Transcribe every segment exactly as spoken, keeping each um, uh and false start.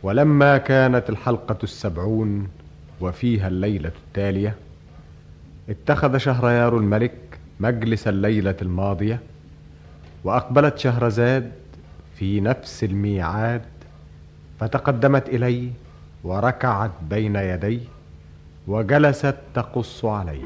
ولما كانت الحلقة السبعون وفيها الليلة التالية، اتخذ شهريار الملك مجلس الليلة الماضية، وأقبلت شهرزاد في نفس الميعاد، فتقدمت إليه وركعت بين يديه وجلست تقص عليه.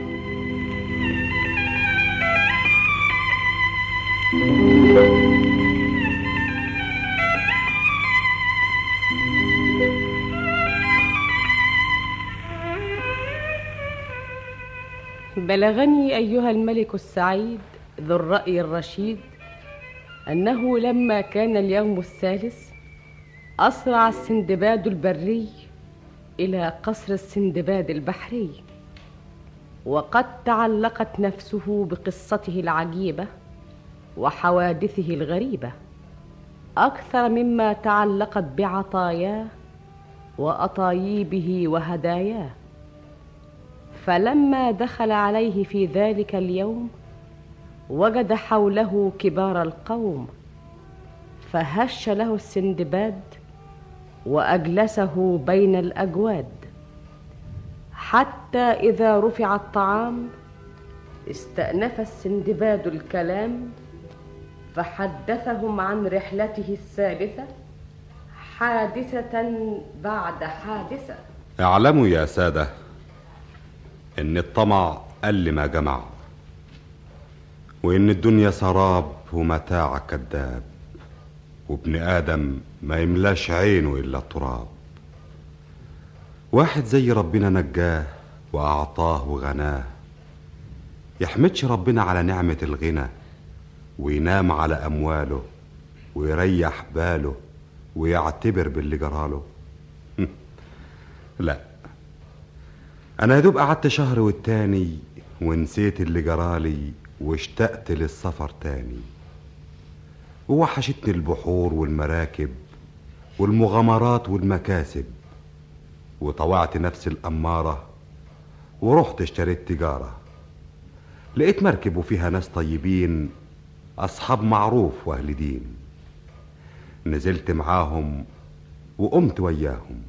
بلغني أيها الملك السعيد ذو الرأي الرشيد أنه لما كان اليوم الثالث أسرع السندباد البري إلى قصر السندباد البحري، وقد تعلقت نفسه بقصته العجيبة وحوادثه الغريبة أكثر مما تعلقت بعطاياه وأطايبه وهداياه. فلما دخل عليه في ذلك اليوم وجد حوله كبار القوم، فهش له السندباد وأجلسه بين الأجواد، حتى إذا رفع الطعام استأنف السندباد الكلام، فحدثهم عن رحلته الثالثة حادثة بعد حادثة. اعلموا يا سادة إن الطمع قل ما جمع، وإن الدنيا سراب ومتاع كذاب، وابن آدم ما يملاش عينه إلا التراب. واحد زي ربنا نجاه وأعطاه وغناه، يحمدش ربنا على نعمة الغنى، وينام على أمواله ويريح باله ويعتبر باللي جراله. لا، أنا يدوب قعدت شهر والتاني ونسيت اللي جرالي واشتقت للسفر تاني، ووحشتني البحور والمراكب والمغامرات والمكاسب، وطوعت نفسي الأمارة ورحت اشتريت تجارة. لقيت مركب وفيها ناس طيبين، أصحاب معروف وأهل دين. نزلت معاهم وقمت وياهم،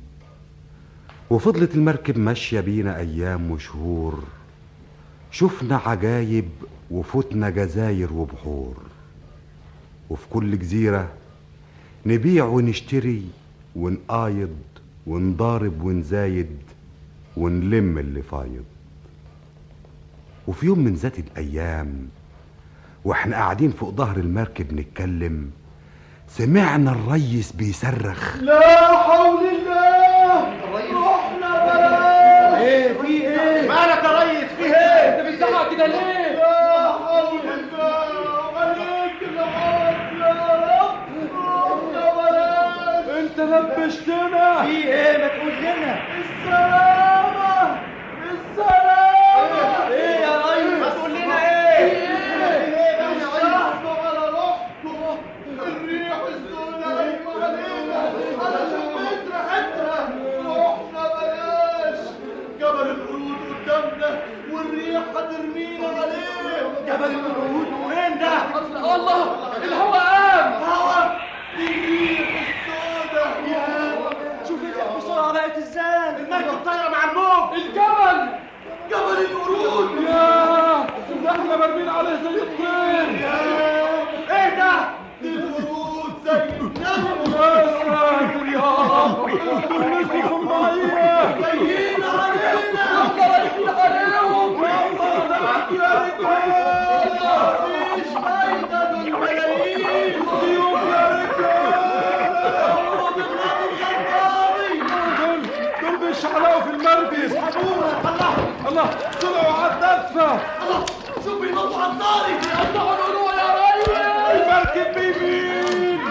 وفضلت المركب ماشية بينا أيام وشهور، شفنا عجايب وفتنا جزاير وبحور، وفي كل جزيرة نبيع ونشتري ونقايض ونضارب ونزايد ونلم اللي فايض. وفي يوم من ذات الأيام واحنا قاعدين فوق ظهر المركب نتكلم، سمعنا الريس بيصرخ: لا حول الله، رحنا بلاش. ايه في ايه؟ مالك يا ريس؟ في ايه؟ انت بتزعق كده ليه؟ لا حول الله، عليك العافية يا رب، رحنا بلاش. انت لبشتنا. في ايه؟ ما تقول لنا. السلامة السلامة. ايه يا ريس؟ ما تقول لنا ايه؟ ايه الشهر على روحكم، الريح السوداء هيجوا علينا، انا شميت ريحتها. رحنا بلاش، جبل القرود قدامنا والريح هترمينا عليه. جبل القرود وين ده؟ الله، الهوا قام. هوا، دي الريح السوداء. يا شوف الريح بسرعه بقت ازاي. المركب طايره مع الموج. الجبل، جبل القرود. يا ده احنا مرمين عليه زي الطير. ايه ده؟ دي القرود زي النمل. يا ساتر يا رب، دول نزلوا في الميه جايين علينا. رايحين عليهم. يا رجال مفيش فايدة، دول ملايين. السيوف يا رجال. اضرب النار الغداري. دول دول بيشعلقوا في المركب. يسحبونا. الله الله، طلعوا على الدفه. الله، شوف بينطوا على الطاري. يقطعوا القلوع يا ريس. المركب بيمين.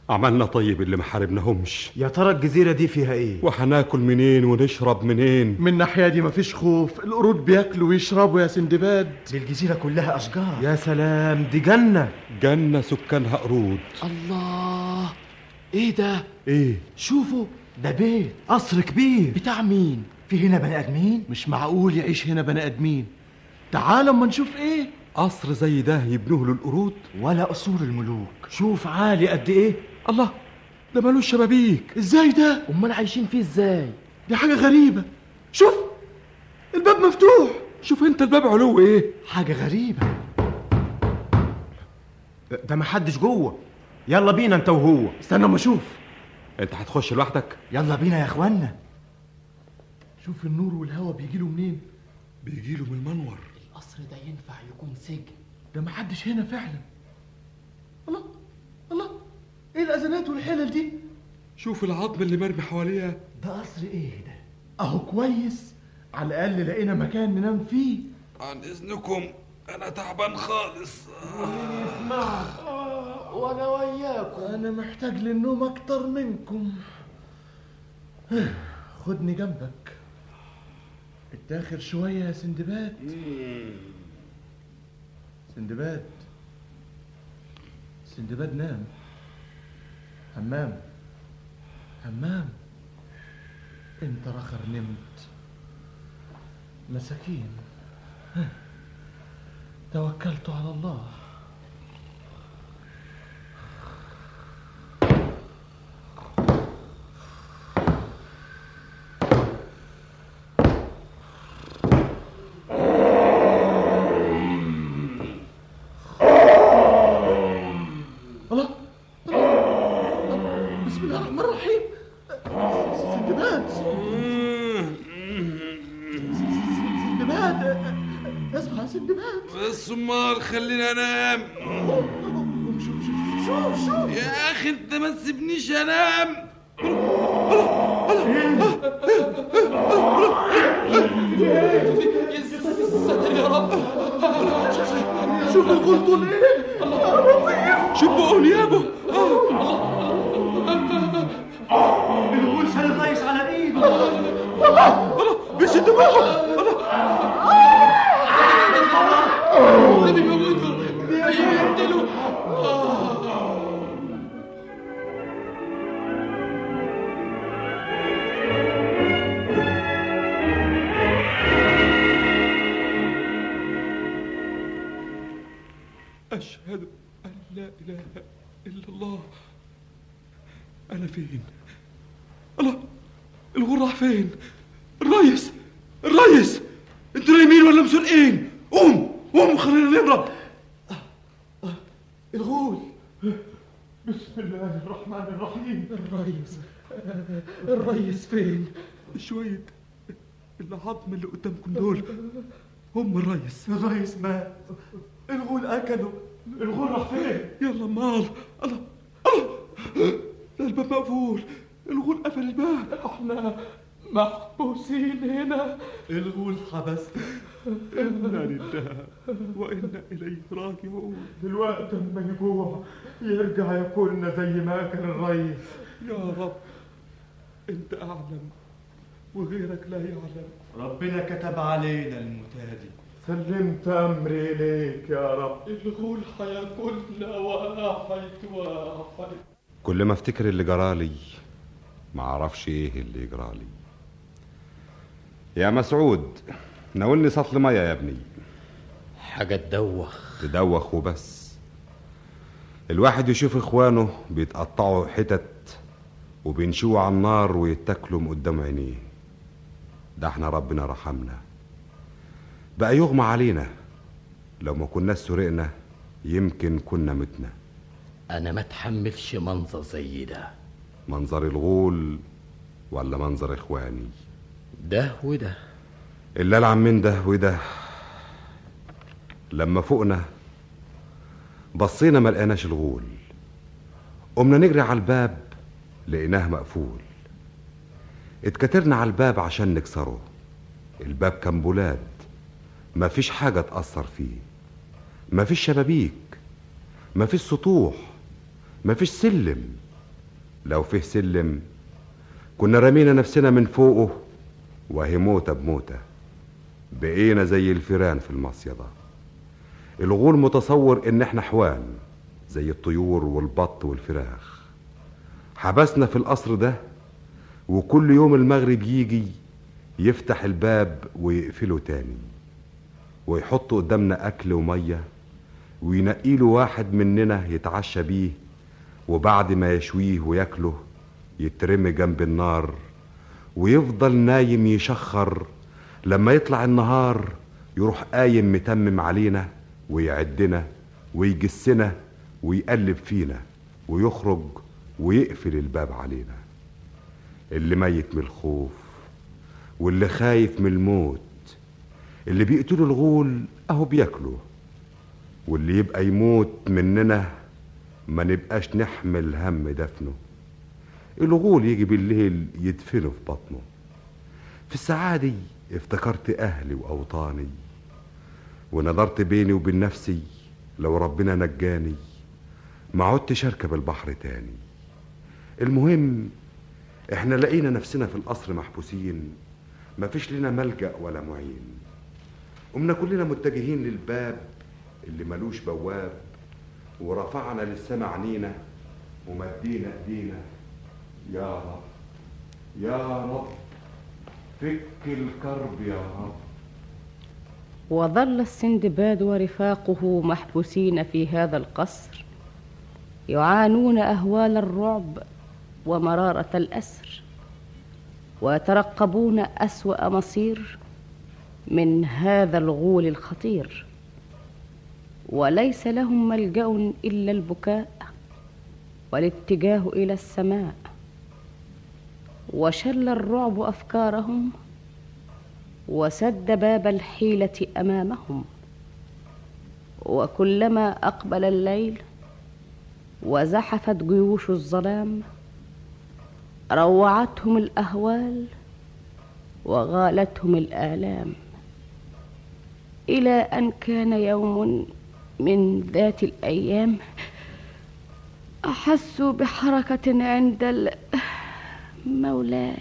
عملنا طيب اللي ما حاربناهمش. يا ترى الجزيرة دي فيها ايه؟ وهناكل منين ونشرب منين؟ من الناحية دي مفيش خوف، القرود بياكلوا ويشربوا يا سندباد. دي الجزيرة كلها أشجار. يا سلام، دي جنة. جنة سكانها قرود. الله، ايه ده؟ ايه؟ شوفوا، ده بيت قصر كبير. بتاع مين؟ في هنا بني آدمين؟ مش معقول يعيش هنا بني آدمين. تعال اما نشوف ايه. قصر زي ده يبنوه للقرود؟ ولا قصور الملوك. شوف عالي قد ايه. الله، ده مالوش شبابيك. ازاي ده؟ امال عايشين فيه ازاي؟ دي حاجة غريبة. شوف الباب مفتوح. شوف انت الباب علو ايه. حاجة غريبة. ده محدش جوه. يلا بينا انت وهو. استنى اما اشوف. انت هتخش لوحدك؟ يلا بينا يا اخوانا. شوف النور والهوا بيجيله منين. بيجيله من المنور. القصر ده ينفع يكون سجن. ده محدش هنا فعلا. الله الله، ايه الاذانات والحلل دي؟ شوف العظم اللي مرمي حواليها. ده قصر ايه ده؟ اهو كويس، على الاقل لقينا مكان ننام فيه. عن اذنكم انا تعبان خالص. مين يسمعك؟ آه، وانا وياكم. انا محتاج للنوم اكتر منكم. خدني جنبك. اتاخر شوية يا سندباد. سندباد سندباد نام. همام همام، انت رخر نمت. مساكين، توكلت على الله. بس امال خلينا انام. شوف شوف شوف شوف يا اخي انت ما تسيبنيش انام. يا رب، شوف الغول دول ايه. شوف بقول يابو. الغول شال الريس على ايده. بس دماغه. ده بيموتوا، بيقتلوا. أشهد أن لا إله إلا الله. أنا فين؟ الله، الغول راح فين؟ الريس الريس، انتوا نايمين ولا مسرقين؟ قوم قوم خلينا نهرب. الغول. بسم الله الرحمن الرحيم. الريس الريس فين؟ شوية العظم اللي قدامكم دول هم الريس. الريس مات، الغول اكله. الغول راح فين؟ يلا مال. الله الله، ده الباب مقفول، الغول قفل الباب. احنا محبوسين هنا. الغول حبس. إنا لله وإنا إليه راجعون. دلوقتي لما يجوع يرجع ياكلنا زي ما اكل الريس. يا رب أنت أعلم وغيرك لا يعلم. ربنا كتب علينا المتادي. سلمت امري اليك يا رب. الغول هياكلنا واحد واحد. كل ما افتكر اللي جرالي ما اعرفش ايه اللي جرالي. يا مسعود، ناولني سطل ميه يا ابني. حاجة تدوخ. تدوخ وبس. الواحد يشوف اخوانه بيتقطعوا حتت وبينشوا على النار ويتاكلوا من قدام عينيه. ده احنا ربنا رحمنا، بقى يغمى علينا. لو ما كناش سرقنا يمكن كنا متنا. انا ما اتحملش منظر زي ده. منظر الغول ولا منظر اخواني؟ ده وده. اللي العن من ده وده. لما فوقنا بصينا ما لقيناش الغول، قمنا نجري على الباب لقيناه مقفول. اتكترنا على الباب عشان نكسره. الباب كان بولاد، مفيش حاجة تأثر فيه، مفيش شبابيك، مفيش سطوح، مفيش سلم، لو فيه سلم كنا رمينا نفسنا من فوقه وهي موتة بموتة، بقينا زي الفيران في المصيدة. الغول متصور ان احنا حوان زي الطيور والبط والفراخ. حبسنا في القصر ده، وكل يوم المغرب يجي يفتح الباب ويقفله تاني، ويحط قدامنا اكل ومية، وينقيله واحد مننا يتعشى بيه، وبعد ما يشويه وياكله يترمي جنب النار، ويفضل نايم يشخر. لما يطلع النهار يروح قايم متمم علينا ويعدنا ويجسنا ويقلب فينا، ويخرج ويقفل الباب علينا. اللي ميت من الخوف واللي خايف من الموت، اللي بيقتلوا الغول اهو بياكله، واللي يبقى يموت مننا ما نبقاش نحمل هم دفنه. الغول يجي بالليل يدفنه في بطنه. في الساعة دي افتكرت اهلي واوطاني، ونظرت بيني وبين نفسي لو ربنا نجاني ما عدتش اركب البحر تاني. المهم احنا لقينا نفسنا في القصر محبوسين، ما فيش لنا ملجأ ولا معين. قمنا كلنا متجهين للباب اللي ملوش بواب، ورفعنا للسما عنينا ومدينا ايدينا. يا رب يا رب فك الكرب يا رب. وظل السندباد ورفاقه محبوسين في هذا القصر، يعانون أهوال الرعب ومرارة الأسر، ويترقبون أسوأ مصير من هذا الغول الخطير. وليس لهم ملجأ إلا البكاء والاتجاه إلى السماء. وشل الرعب أفكارهم وسد باب الحيلة أمامهم. وكلما أقبل الليل وزحفت جيوش الظلام روعتهم الأهوال وغالتهم الآلام، إلى أن كان يوم من ذات الأيام أحسوا بحركة عند مولاي.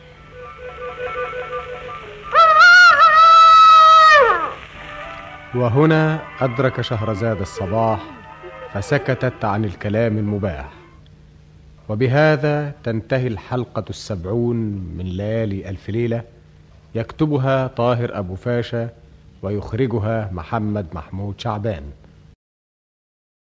وهنا أدرك شهرزاد الصباح فسكتت عن الكلام المباح. وبهذا تنتهي الحلقة السبعون من ليالي ألف ليلة، يكتبها طاهر أبو فاشا ويخرجها محمد محمود شعبان.